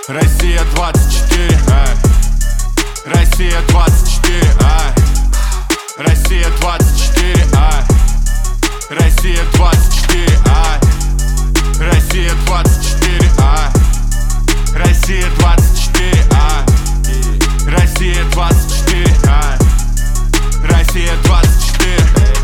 Россия 24, Россия 24, Россия 24, Россия 24, Россия 24, Россия 24, Россия 24, Россия 24.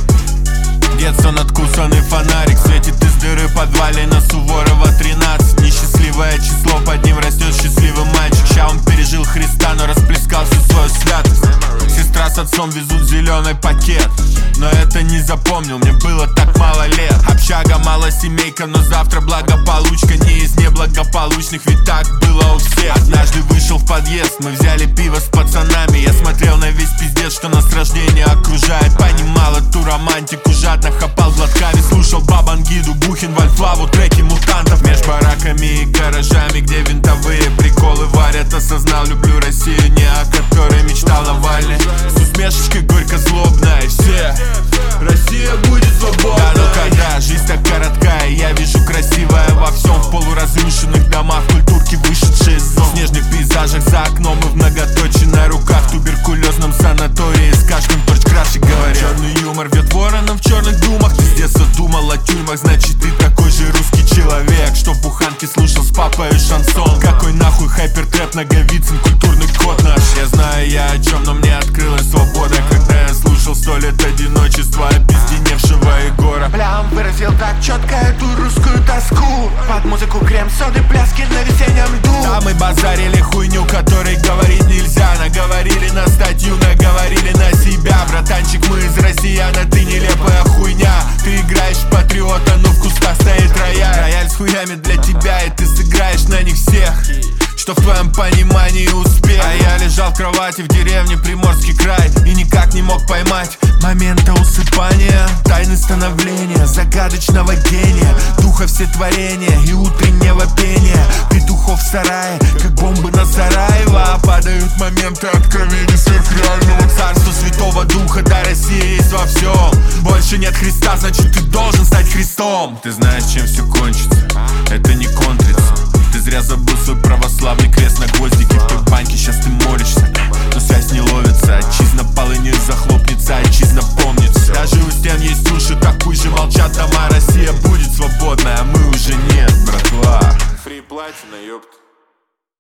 Детство надкусанный фонарик светит из дыры подвалина Суворова 13. Несчастливое число, под ним растет счастливый мальчик. Ща он пережил Христа, но расплескал всю свою святость. Сестра с отцом везут зеленый пакет, но это не запомнил, мне было так мало лет. Общага, мало семейка, но завтра благополучка. Не из неблагополучных, ведь так было у всех. Однажды вышел в подъезд, мы взяли пиво с пацанами. Я смотрел на весь пиздец, что нас с рождения окружает. Понимал эту романтику, жадно хапал глотками. Слушал Бабангиду, Бухин, Вальфлаву, треки мутантов. Меж бараками и гаражами, где винтовые приколы варят. Осознал, люблю Россию, не о которой мечтал Навальный. С усмешечкой горько-злобной все: Россия будет свободной. Да, но когда жизнь так короткая, я вижу красивое во всем. В полуразрушенных домах, культурки, вышедшие из зон. В снежных пейзажах за окном и в многоточии на руках. В туберкулезном санатории с кашком торч краши говорят. Черный юмор вьет вороном в черных думах. Ты с детства думал о тюрьмах, значит ты такой же русский человек, что в буханке слушал с папой шансон. Какой нахуй хайпертрэп, Наговицын, культурный код наш. Я знаю я о чем, но мне открылась свобода, когда я слушал 100 лет одиночества обезденевшего Егора. Плям выразил так четко эту русскую тоску. Под музыку крем-соды, пляски на весеннем льду. Да, мы базарили хуйню, которой говорить нельзя. Наговорили на статью, наговорили на себя. Братанчик, мы из россиян, а ты нелепая хуйня. Ты играешь в патриота, но в кустах стоит рояль. Рояль с хуями для тебя, и ты сыграешь на них всех, что в твоем понимании успех. А я лежал в кровати в деревне Приморский край и никак не мог поймать момента усыпания, тайны становления загадочного гения, духа всетворения и утреннего пения. Петухов в сарае, как бомбы на Сараево, падают моменты откровений сверхреального. Царство Святого Духа, да, Россия есть во всем. Больше нет Христа, значит ты должен стать Христом. Ты знаешь, чем все кончится, это не контрится.